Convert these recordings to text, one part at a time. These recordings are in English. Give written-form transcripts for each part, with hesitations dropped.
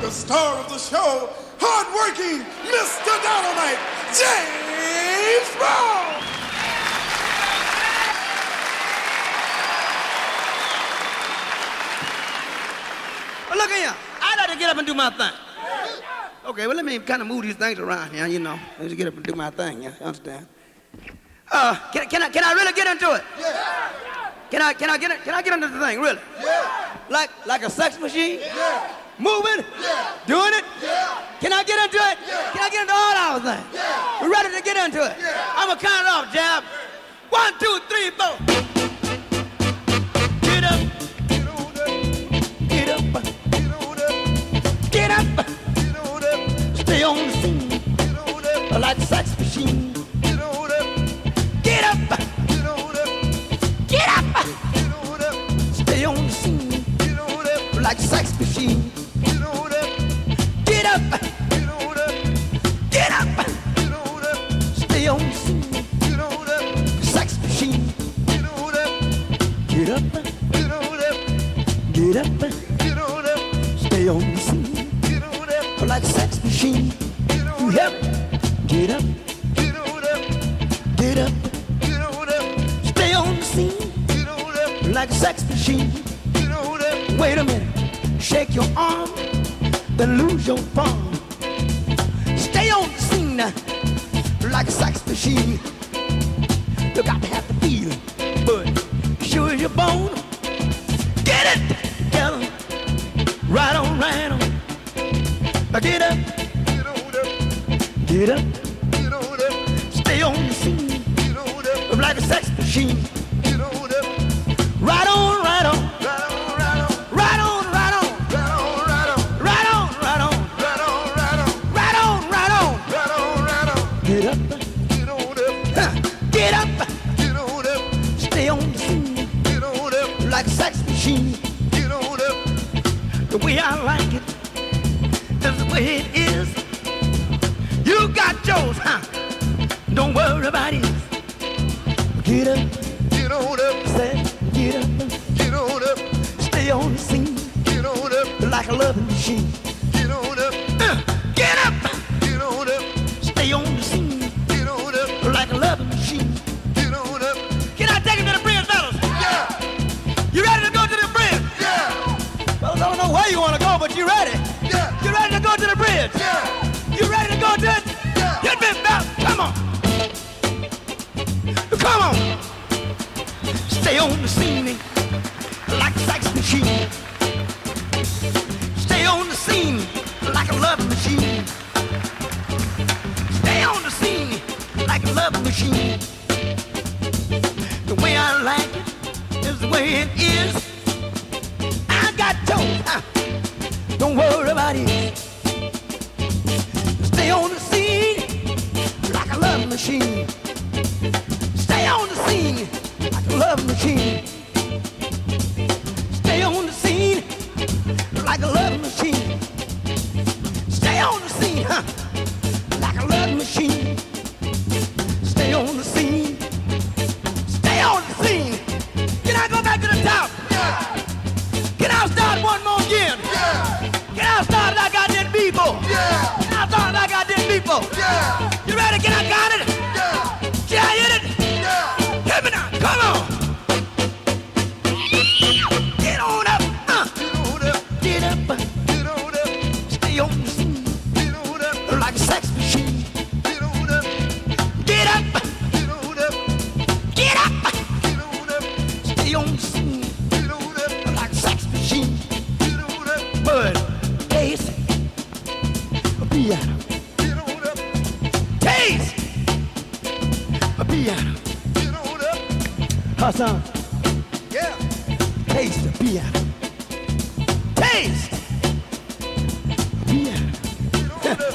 the star of the show, hard-working Mr. Dynamite, James Brown. Well, look here. I like to get up and do my thing. Okay, well, let me kind of move these things around here, you know. Let me just get up and do my thing, you understand? Can I really get into it? Yeah. Can I get into the thing, really? Yeah. Like a sex machine? Yeah. Moving? Yeah. Doing it? Yeah. Can I get into it? Yeah. Can I get into all our things? Yeah. We're ready to get into it. Yeah. I'm gonna count it off, Jab. 1, 2, 3, 4. Get up. Get on up. Get up. Get on up. Get up. Get on up. Stay on the scene. Get on up. Like a sex machine. Get on up. Get up. Get on up. Get up. Get on up. Stay on the scene. Get on up. Like a sex machine. Get on up. Get up. Get on up. Get up. Get on up. Stay on the scene. Get on up. Sex machine. Get on up. Get up. Get on up. Get up. Get on up. Stay on the scene. Get on up. Like a sex machine. Get You on help. up. Get up. Get on up. Get up. Get on up. Stay on the scene. Get on up. Like a sex machine. Get on up. Wait a minute. Shake your arm. Then lose your palm. Stay on the scene. Like a sex machine. You got to have the feeling. But sure as your bone. Get it together. Right on, right on. Get up. Get on up. Get up. Get on up. Stay on the scene. Get on up. Like a sex machine. Get on up. Right on, right on. Right on, right on. Right on, right on. Right on, right on. Right on, right on. Right on, right on. Right on, right on. Right on, right on. Get up. Get on up. Get up. Get on up. Stay on the scene. Get on up. Like a sex machine. Get on up. The way I like it is the way it is. You got yours, huh? Don't worry about it. Get up. Get on up. Say, get up. Get on up. Stay on the scene. Get on up. Like a loving machine. Get on up. Get up. Get on up. Stay on the scene. Get on up. Like a loving machine. Get on up. Can I take him to the bridge, fellas? Yeah. You ready to go to the bridge? Yeah. Fellas, I don't know where you want to go, but you ready? Yeah. You ready to go to the bridge? Yeah. You ready to go to it? Yeah. Get me back. Come on. Come on. Stay on the scene like a sex machine. Stay on the scene like a love machine. Stay on the scene like a love machine. The way I like it is the way it is. I got toes. Don't worry about it. Stay on the scene like a love machine. Stay on the scene like a love machine. Stay on the scene like a love machine. Stay on the scene, huh? Like a love machine. Stay on the scene. Stay on the scene. Can I go back to the top? Yeah. Can I start one more again? Yeah. Can I start like I did before? Yeah. Can I start like I did before? Yeah. You ready? Can I got it? Yeah. Can I hit it? Yeah. Hit me now. Come on. Get on up. Get on up. Get up. Get on up. Stay on the scene Get on up. like a sex machine. Get on up. Get up. Get on up. Get up. Get on up. Stay on the scene Get on up. like a sex machine. Get on up. Bud, taste, a piano. Get on up. Taste, a piano. Get on up. Hassan, Yeah. taste the piano. Taste, piano. Get on up.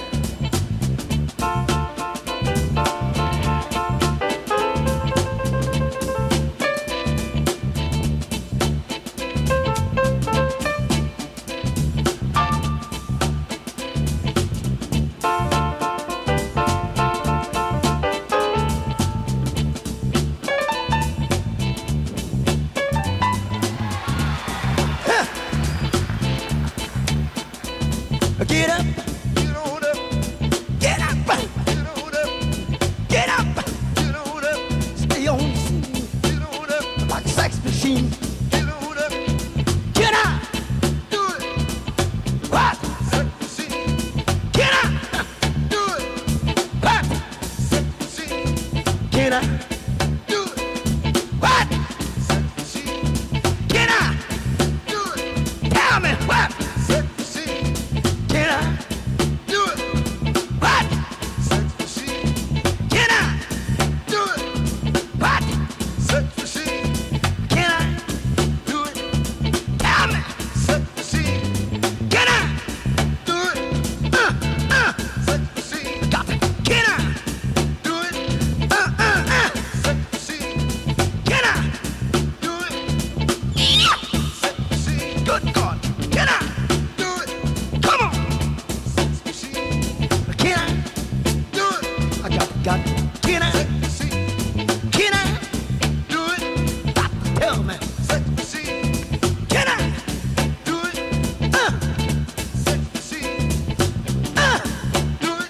Get up, get on up, get up, get on up, get up. get on up, Stay on the scene get on up, like a sex machine. get on up, Get up, do it, what? sex machine, Get up, do it, what? sex machine, Get up, do it, what? sex machine, Get up. do it, Tell me what? sex machine, Get up, do it, what? sex machine, Get up, do it, what? sex machine, Get up, do it, tell me. sex machine, Get up, do it, sex machine, got to get up, do it, sex machine, get up. do it, sex machine, Good God, get up. do it, Come on, sex machine, get up. do it, I got get up, sex machine, get up. do it, Got to tell me, sex machine, get up, do it, sex machine, do it,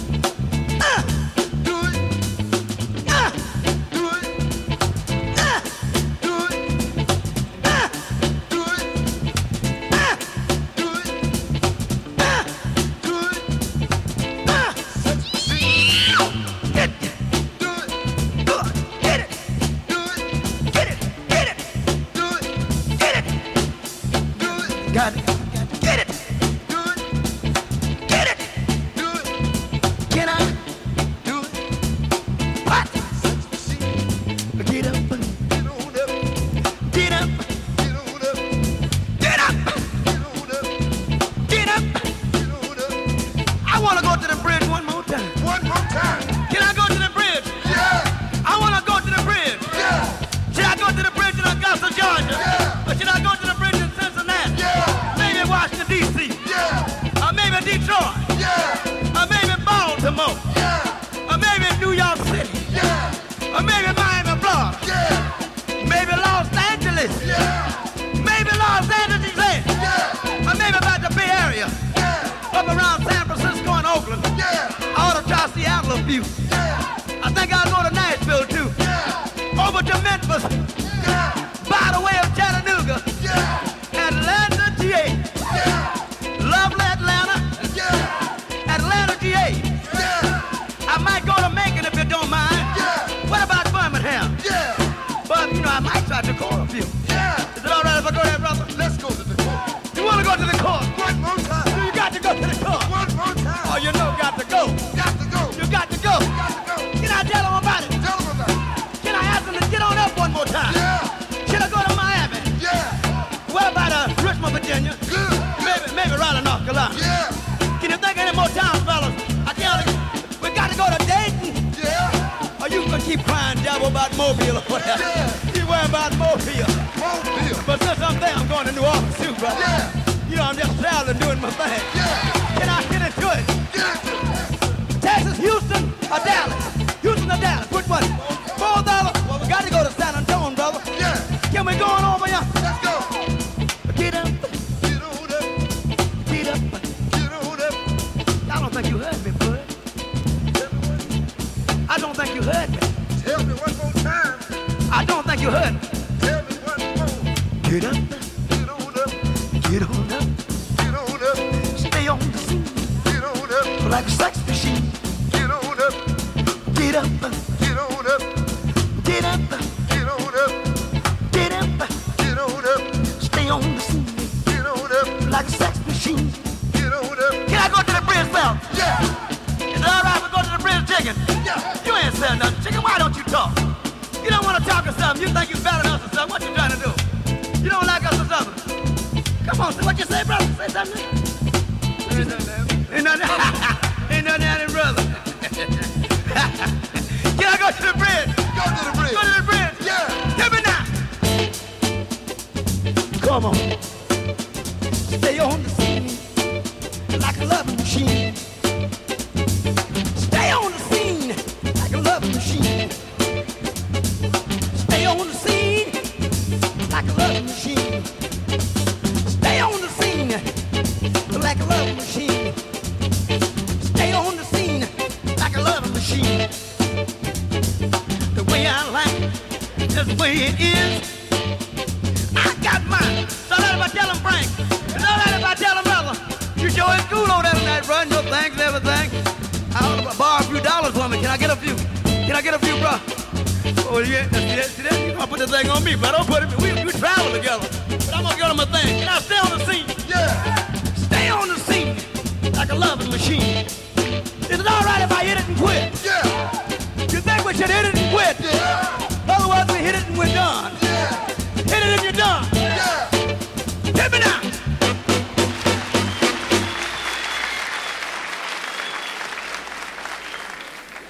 do it, do it, do it, do it, do it, do it, sex machine, get do it, good, get it, do it, get it, get it, do it, get it. do it, Got it, get it, do it, get it. do it, Get up, do it, what? sex machine, Get up, get on up, get up, get on up, get up, get on up, get up. get on up, I want to go to the bridge one more time. one more time, Can I go to the bridge? yeah, I want to go to the bridge. yeah, Should I go to the bridge in Augusta, Georgia? Yeah. Or should I go to the bridge in Cincinnati? yeah, Maybe Washington, D.C. yeah, Or maybe Detroit. yeah, Or maybe Baltimore. yeah, Or maybe New York City. yeah, Or maybe Miami, Florida. yeah, Maybe Los Angeles. yeah, Maybe Los Angeles, yeah, or maybe about the Bay Area. yeah, Up around San Francisco and Oakland. yeah, I ought to try Seattle a few. yeah, I think I'll go to Nashville too. yeah, Over to Memphis. yeah, By the way of Chattanooga. yeah, Atlanta, GA. yeah, Lovely Atlanta. yeah, Atlanta, GA. yeah, I might go to Macon if you don't mind. yeah, What about Birmingham? yeah, But, you know, I might try to call a few. yeah. Is it all right if I go there, brother? Let's go to the court. You want to go to the court? One more time. You got to go to the court. One more time. Oh, you know, got to go. Got to go. You got to go. Got to go. Can I tell them about it? Tell them about it. Can I ask them to get on up one more time? Yeah, Should I go to Miami? yeah, What about Richmond, Virginia? good. Maybe Raleigh, North Carolina. Yeah, Can you think of any more towns, fellas? I tell you, we got to go to Dayton. yeah, Or you can keep crying devil about Mobile or whatever. Yeah. Keep worrying about Mobile. Mobile. But since I'm there, I'm going to New Orleans too, brother. Yeah. You know, I'm just traveling, doing my thing. Yeah, Can I get into it? get into it. Texas, Houston, or Dallas? Houston or Dallas? Which one? $4? Well, we got to go to San Antonio, brother. Yeah, Can we go on over here? let's go. Get up, Get on up, get up. get on up. I don't think you heard me, bud. Tell me one, I don't think you heard me. tell me one more time. I don't think you heard me. Tell me one more. Get up, Get on up, get on up. get on up, Stay on the scene get on up, like a sex machine. get on up, Get up, get on up, get up, get on up, get up. get on up, Stay on the scene get on up, like a sex machine. get on up. Can I go to the bridge, Bell? Yeah, Is it all right if we go to the bridge, chicken? yeah, You ain't saying nothing, chicken. Why don't you talk? You don't want to talk or something. You think you're better than us or something. What you trying to do? You don't like us or something? Come on, what you say, brother? Say something. Ain't nothing. Ain't nothing happening, brother. Can I go to the bridge? go to the bridge. Go to the bridge. Yeah, Tell me now. Come on. Stay on the scene like a loving machine. Stay on the scene like a loving machine. Stay on the scene like a loving machine. Stay on the scene like a loving machine. just the way it is. I got mine. It's all right if I tell him Frank. It's all right if I tell him brother. You sure is cool over there tonight, bro. No thanks and everything. I want to borrow a few dollars from me. Can I get a few? Can I get a few, bro? Oh, yeah. See that? You gonna put this thing on me, but don't put it. We travel together. But I'm gonna get him a thing. Can I stay on the scene? Yeah. Stay on the scene like a loving machine. Is it all right if I